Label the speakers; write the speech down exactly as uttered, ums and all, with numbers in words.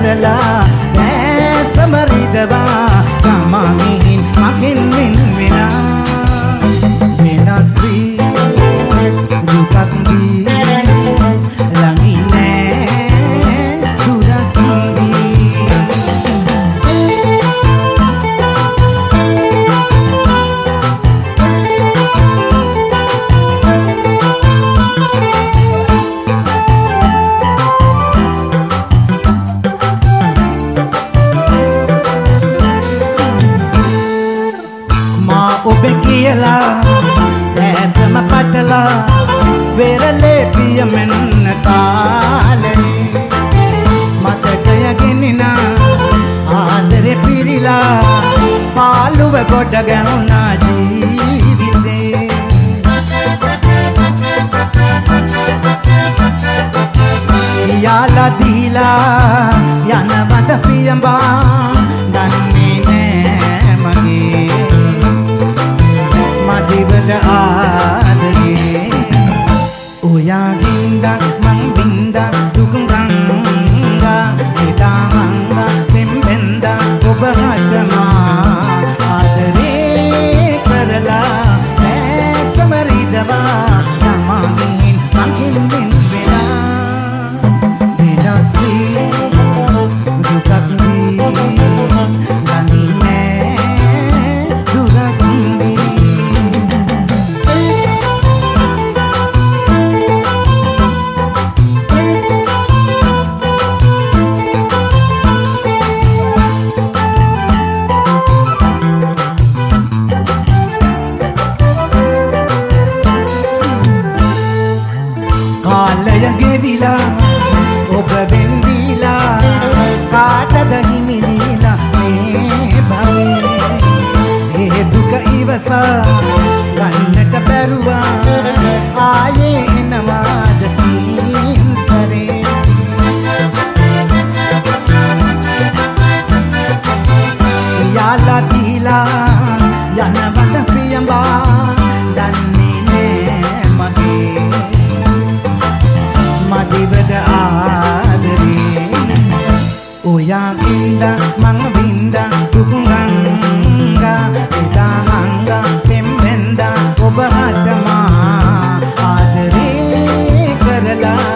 Speaker 1: කරලා සමරිදවා සමාගින් මගෙන් වෙන වෙනා වෙනස් වී දුකක් දී ළඟින් නෑ දුරස්වී ඔබ කියලා ඇතම පටලා වෙරළේ පියමෙන්න කාලේ මතකය ගෙනින ආදරේ පිරිලා පාළුව ගොඩ ගැහුණා ජීවිතේ යාලා දීලා යනවද පියඹා දන්නේ නෑ මගේ මදිවද ආදරේ ඔයාගින්දා මං බින්දා දුකුංගංගා එදාමංගා පෙම්බෙන්දා ඔබ හටමා ආදරේ කරලා සමරිදවා සමාගින් මං වෙන වෙනා වෙනස් වී දුකක් දී ළඟින් නෑ දුරස්වී කාලය ගෙවිලා ඔබ වෙන්දිලා කාටද හිමිදීලා මේ භවයේ ඒ දුක ඉවසා ගන්නට බැරුවා ආයේ එනවාද තීන් සරේ යාලා දීලා යනවද පියඹා දන්නේ නෑ මගේ මදිවද ආදරේ ඔයාගින්දා මං බින්දා දුකුංගංගා එදාමංගා පෙම්බෙන්දා ඔබ හටමා ආදරේ කරලා